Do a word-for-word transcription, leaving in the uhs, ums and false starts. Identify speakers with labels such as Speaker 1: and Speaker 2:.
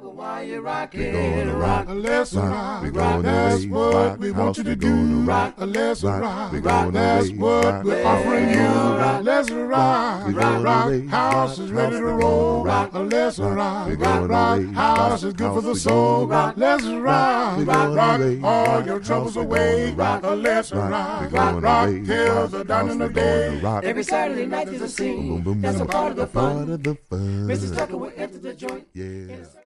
Speaker 1: While you're rocking,
Speaker 2: We're gonna rock.
Speaker 1: let's rock.
Speaker 2: We're gonna
Speaker 1: That's
Speaker 2: raise
Speaker 1: what
Speaker 2: rock
Speaker 1: we
Speaker 2: house.
Speaker 1: want you to
Speaker 2: We're
Speaker 1: do.
Speaker 2: gonna rock.
Speaker 1: Let's
Speaker 2: Rock.
Speaker 1: rock.
Speaker 2: We're gonna
Speaker 1: That's
Speaker 2: raise
Speaker 1: what
Speaker 2: rock.
Speaker 1: we're offering you.
Speaker 2: Rock.
Speaker 1: Let's rock.
Speaker 2: We're gonna
Speaker 1: Rock
Speaker 2: raise
Speaker 1: house
Speaker 2: rock
Speaker 1: is ready
Speaker 2: house.
Speaker 1: to
Speaker 2: We're
Speaker 1: roll.
Speaker 2: gonna rock.
Speaker 1: Let's
Speaker 2: Rock.
Speaker 1: rock.
Speaker 2: We're gonna
Speaker 1: Rock
Speaker 2: raise
Speaker 1: house
Speaker 2: rock
Speaker 1: is good for the
Speaker 2: house.
Speaker 1: soul.
Speaker 2: We're gonna
Speaker 1: Let's rock.
Speaker 2: We're
Speaker 1: Rock
Speaker 2: gonna raise
Speaker 1: all
Speaker 2: rock
Speaker 1: your troubles
Speaker 2: house. We're
Speaker 1: away.
Speaker 2: gonna rock.
Speaker 1: Let's
Speaker 2: Rock.
Speaker 1: rock.
Speaker 2: We're gonna
Speaker 1: Rock
Speaker 2: raise
Speaker 1: till
Speaker 2: rock
Speaker 1: the dawn
Speaker 2: house.
Speaker 1: in the
Speaker 2: We're gonna
Speaker 1: day.
Speaker 2: rock.
Speaker 1: Every Saturday night is a scene.
Speaker 2: Boom, boom,
Speaker 1: That's a
Speaker 2: boom.
Speaker 1: part of the
Speaker 2: Part
Speaker 1: fun.
Speaker 2: of the fun.
Speaker 1: Missus Tucker will enter the joint.
Speaker 2: Yeah.